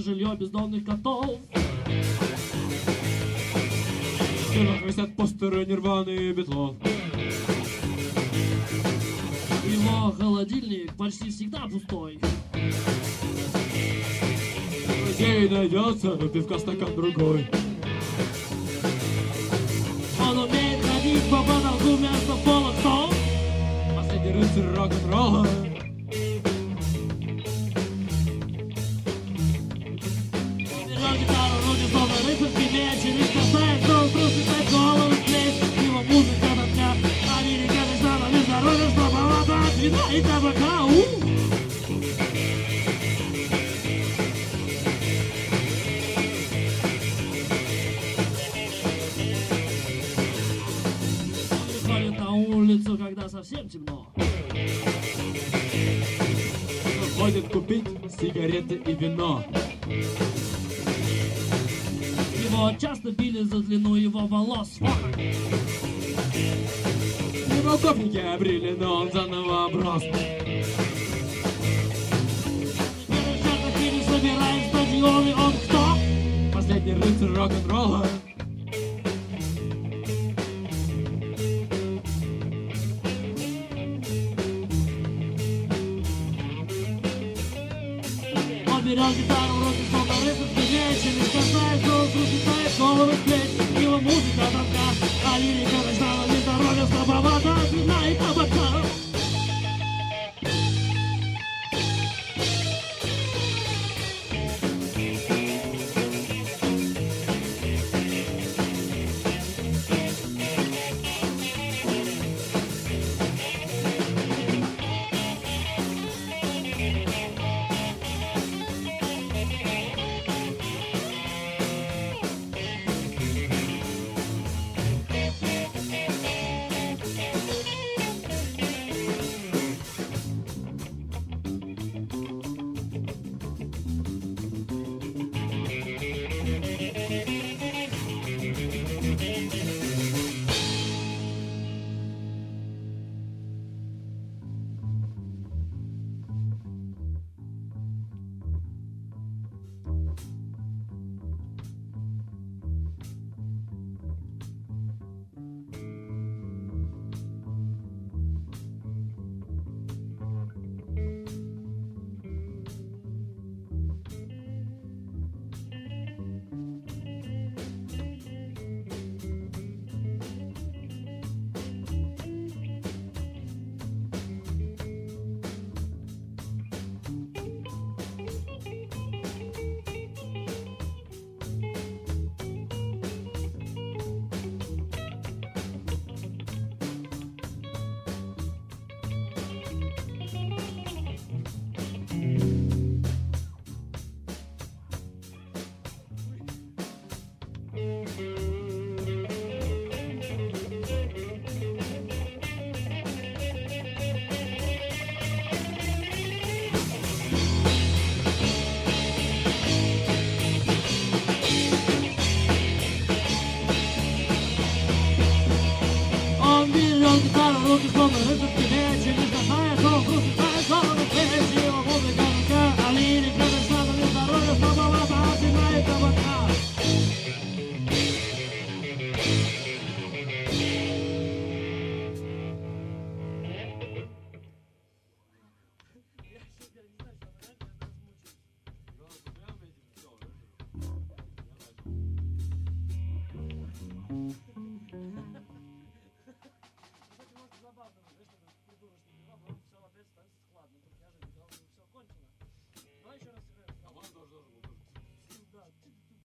жилье бездомных котов. В стенах висят постеры Нирваны и Битлов. Его холодильник почти всегда пустой. Друзей найдется, пивка стакан другой. Он умеет ходить по потолку вместо пола. Кто? Последний рыцарь рок-н-ролла. Берет гитару, руки словно рыцарский меч, и лишь касается, он трусит голову с плеч. Его музыка до дня, Америка мечта на бездорожье, что болото от вина и табака. Выходит на улицу, когда совсем темно. Ходит купить сигареты и вино. Его часто били за длину его волос. Его гопники обрили, но он заново оброс. Не собираем стадионы, он кто? Последний рыцарь рок-н-ролла. Он берет гитару, в руки словно рыцарский меч, и лишь касается, он трусит голову с плеч. Его музыка тонка, а лирика ночна на бездорожье, слабовато от вина и табака. Он берет гитару, руки словно рыцарский